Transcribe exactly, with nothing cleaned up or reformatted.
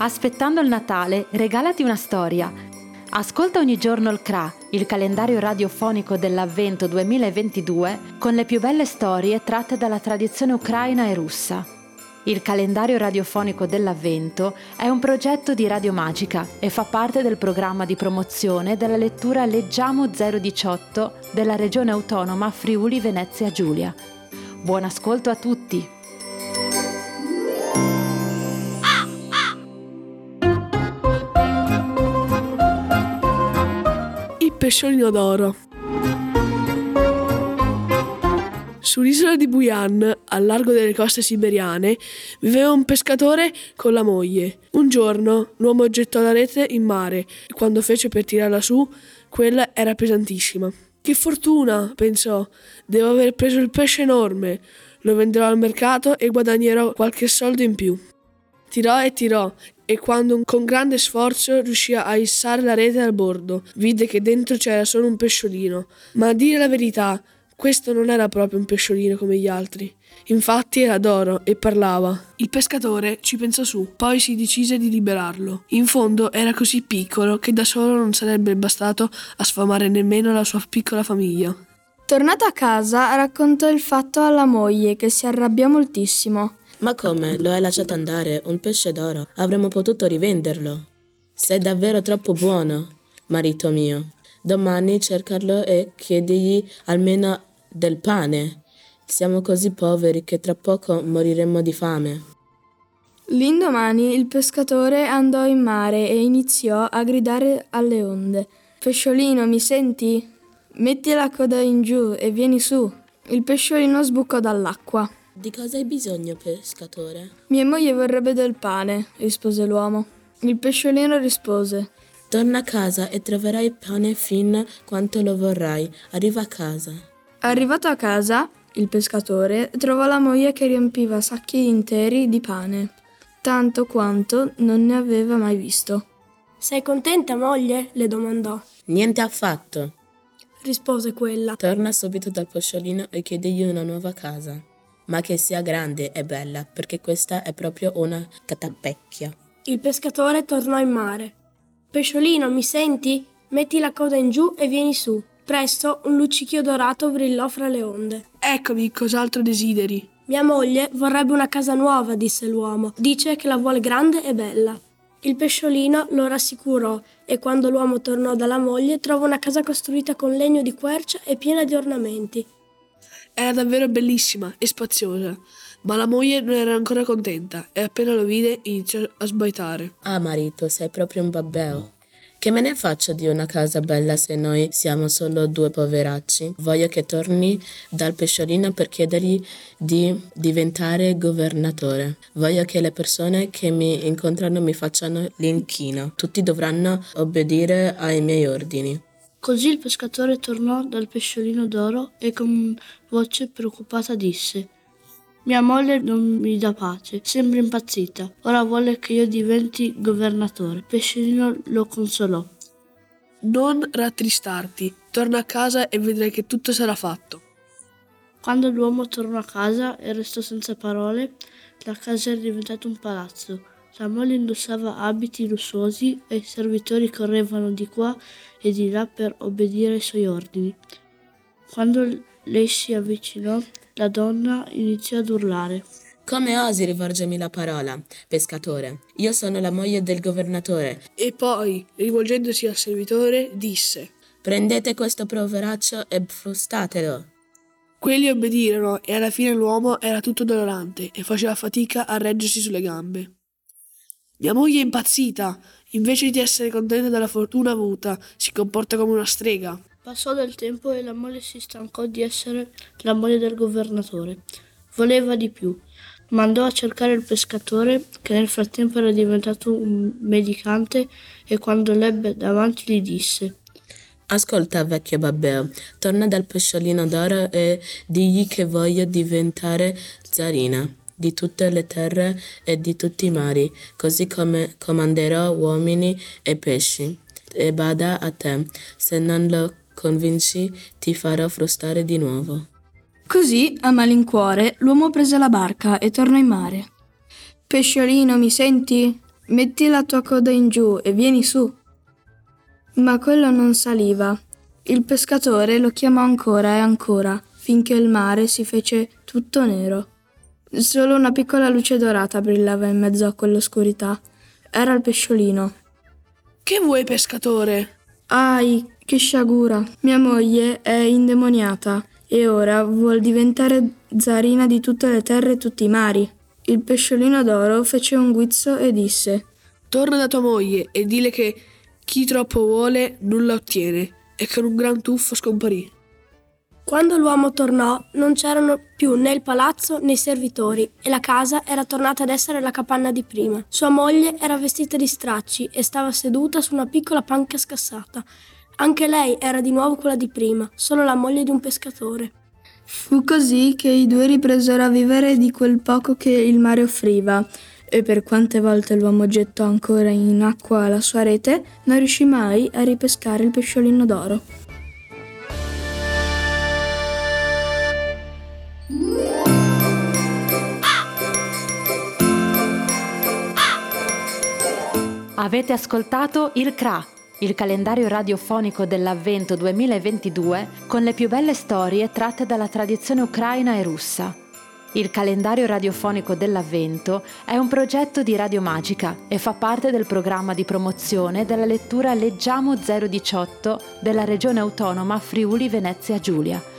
Aspettando il Natale, regalati una storia. Ascolta ogni giorno il C R A, il calendario radiofonico dell'Avvento duemilaventidue, con le più belle storie tratte dalla tradizione ucraina e russa. Il calendario radiofonico dell'Avvento è un progetto di Radio Magica e fa parte del programma di promozione della lettura Leggiamo zero diciotto della Regione Autonoma Friuli Venezia Giulia. Buon ascolto a tutti! Il pesciolino d'oro. Sull'isola di Bujan, al largo delle coste siberiane, viveva un pescatore con la moglie. Un giorno l'uomo gettò la rete in mare e quando fece per tirarla su, quella era pesantissima. Che fortuna, pensò, devo aver preso il pesce enorme, lo venderò al mercato e guadagnerò qualche soldo in più. Tirò e tirò e quando con grande sforzo riuscì a issare la rete al bordo, vide che dentro c'era solo un pesciolino. Ma a dire la verità, questo non era proprio un pesciolino come gli altri. Infatti era d'oro e parlava. Il pescatore ci pensò su, poi si decise di liberarlo. In fondo era così piccolo che da solo non sarebbe bastato a sfamare nemmeno la sua piccola famiglia. Tornato a casa, raccontò il fatto alla moglie, che si arrabbiò moltissimo. Ma come? Lo hai lasciato andare? Un pesce d'oro. Avremmo potuto rivenderlo. Sei davvero troppo buono, marito mio. Domani cercarlo e chiedigli almeno del pane. Siamo così poveri che tra poco moriremmo di fame. L'indomani il pescatore andò in mare e iniziò a gridare alle onde. Pesciolino, mi senti? Metti la coda in giù e vieni su. Il pesciolino sbucò dall'acqua. Di cosa hai bisogno, pescatore? Mia moglie vorrebbe del pane, rispose l'uomo. Il pesciolino rispose: Torna a casa e troverai pane fin quanto lo vorrai. Arriva a casa. Arrivato a casa, il pescatore trovò la moglie che riempiva sacchi interi di pane, tanto quanto non ne aveva mai visto. Sei contenta, moglie? Le domandò. Niente affatto, rispose quella. Torna subito dal pesciolino e chiedigli una nuova casa, ma che sia grande e bella, perché questa è proprio una catapecchia. Il pescatore tornò in mare. Pesciolino, mi senti? Metti la coda in giù e vieni su. Presto un luccichio dorato brillò fra le onde. Eccomi, cos'altro desideri? Mia moglie vorrebbe una casa nuova, disse l'uomo. Dice che la vuole grande e bella. Il pesciolino lo rassicurò e quando l'uomo tornò dalla moglie trovò una casa costruita con legno di quercia e piena di ornamenti. Era davvero bellissima e spaziosa, ma la moglie non era ancora contenta e appena lo vide iniziò a sbraitare. Ah, marito, sei proprio un babbeo. Che me ne faccio di una casa bella se noi siamo solo due poveracci? Voglio che torni dal pesciolino per chiedergli di diventare governatore. Voglio che le persone che mi incontrano mi facciano l'inchino. Tutti dovranno obbedire ai miei ordini. Così il pescatore tornò dal pesciolino d'oro e con voce preoccupata disse: Mia moglie non mi dà pace, sembra impazzita. Ora vuole che io diventi governatore. Il pesciolino lo consolò. Non rattristarti, torna a casa e vedrai che tutto sarà fatto. Quando l'uomo tornò a casa e restò senza parole, la casa era diventata un palazzo. La moglie indossava abiti lussuosi e i servitori correvano di qua e di là per obbedire ai suoi ordini. Quando lei si avvicinò, la donna iniziò ad urlare. Come osi rivolgermi la parola, pescatore? Io sono la moglie del governatore. E poi, rivolgendosi al servitore, disse: Prendete questo poveraccio e frustatelo. Quelli obbedirono e alla fine l'uomo era tutto dolorante e faceva fatica a reggersi sulle gambe. Mia moglie è impazzita. Invece di essere contenta della fortuna avuta, si comporta come una strega. Passò del tempo e la moglie si stancò di essere la moglie del governatore. Voleva di più. Mandò a cercare il pescatore, che nel frattempo era diventato un mendicante, e quando l'ebbe davanti gli disse: Ascolta, vecchio babbeo, torna dal pesciolino d'oro e digli che voglio diventare zarina di tutte le terre e di tutti i mari, così come comanderò uomini e pesci. E bada a te, se non lo convinci, ti farò frustare di nuovo. Così, a malincuore, l'uomo prese la barca e tornò in mare. Pesciolino, mi senti? metti la tua coda in giù e vieni su. Ma quello non saliva. Il pescatore lo chiamò ancora e ancora, finché il mare si fece tutto nero. Solo una piccola luce dorata brillava in mezzo a quell'oscurità. Era il pesciolino. Che vuoi, pescatore? Ai, che sciagura! Mia moglie è indemoniata e ora vuol diventare zarina di tutte le terre e tutti i mari. Il pesciolino d'oro fece un guizzo e disse: Torna da tua moglie e dile che chi troppo vuole nulla ottiene, e con un gran tuffo scomparì. Quando l'uomo tornò non c'erano più né il palazzo né i servitori e la casa era tornata ad essere la capanna di prima. Sua moglie era vestita di stracci e stava seduta su una piccola panca scassata. Anche lei era di nuovo quella di prima, solo la moglie di un pescatore. Fu così che i due ripresero a vivere di quel poco che il mare offriva, e per quante volte l'uomo gettò ancora in acqua la sua rete, non riuscì mai a ripescare il pesciolino d'oro. Avete ascoltato il C R A, il calendario radiofonico dell'Avvento duemilaventidue con le più belle storie tratte dalla tradizione ucraina e russa. Il calendario radiofonico dell'Avvento è un progetto di Radio Magica e fa parte del programma di promozione della lettura Leggiamo zero diciotto della Regione Autonoma Friuli Venezia Giulia.